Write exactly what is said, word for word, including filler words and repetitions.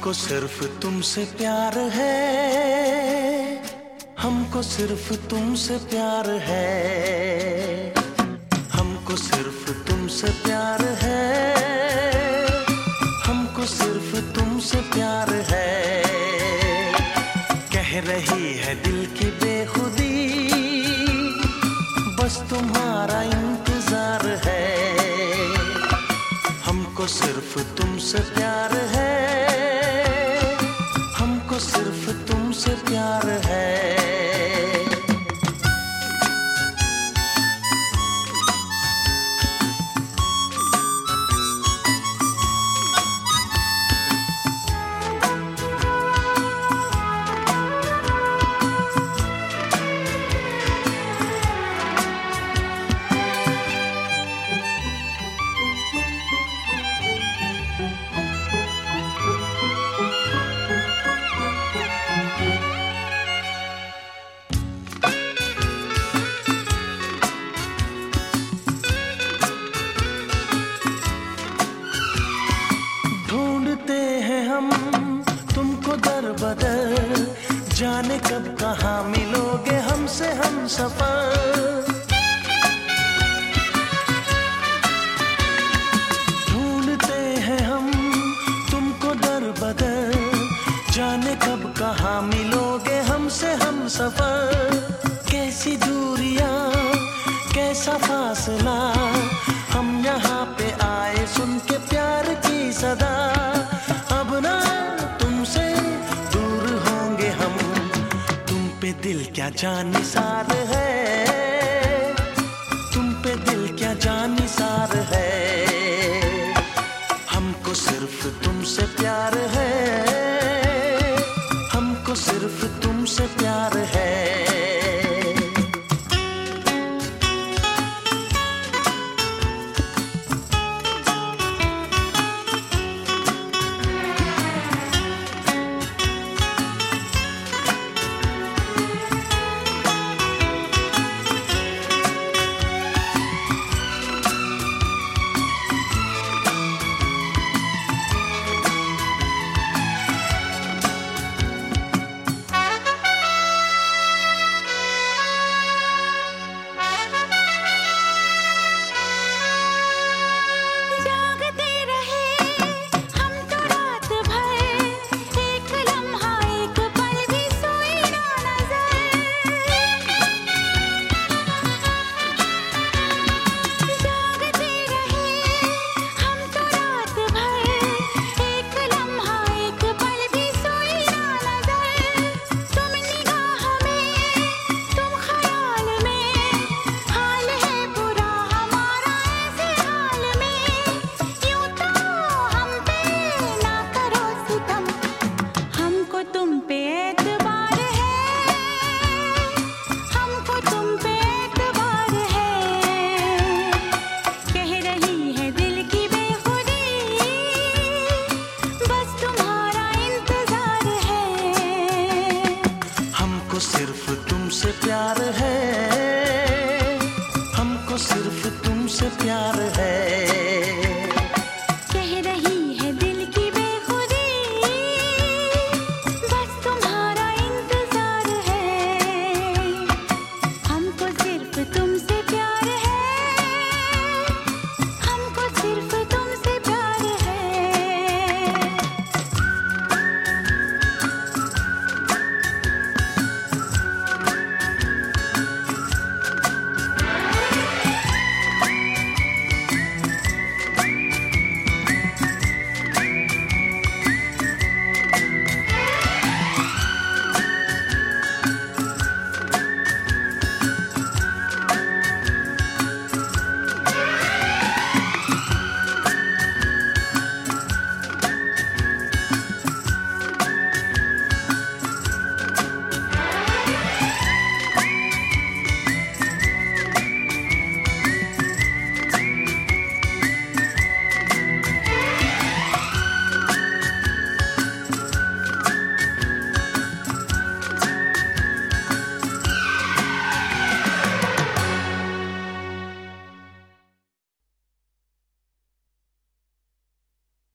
हमको सिर्फ तुमसे प्यार है, हमको सिर्फ तुमसे प्यार है, हमको सिर्फ तुमसे प्यार है, हमको सिर्फ तुमसे प्यार है। कह रही है दिल की बेखुदी, बस तुम्हारा इंतजार है। हमको सिर्फ तुमसे प्यार है, हमको सिर्फ तुमसे प्यार है। तुमको दर बदर, जाने कब कहाँ मिलोगे हमसे हम सफर। ढूंढते हैं हम तुमको दर बदर, जाने कब कहाँ मिलोगे हमसे हम सफर। कैसी दूरियां कैसा फासला, हम यहाँ पे आए सुन के प्यार की सदा। अब ना तुमसे दूर होंगे हम, तुम पे दिल क्या जानिसार है, तुम पे दिल क्या जानिसार है। हमको सिर्फ तुमसे प्यार है, हमको सिर्फ तुमसे प्यार है। सिर्फ तुमसे प्यार है, हमको सिर्फ तुमसे प्यार है।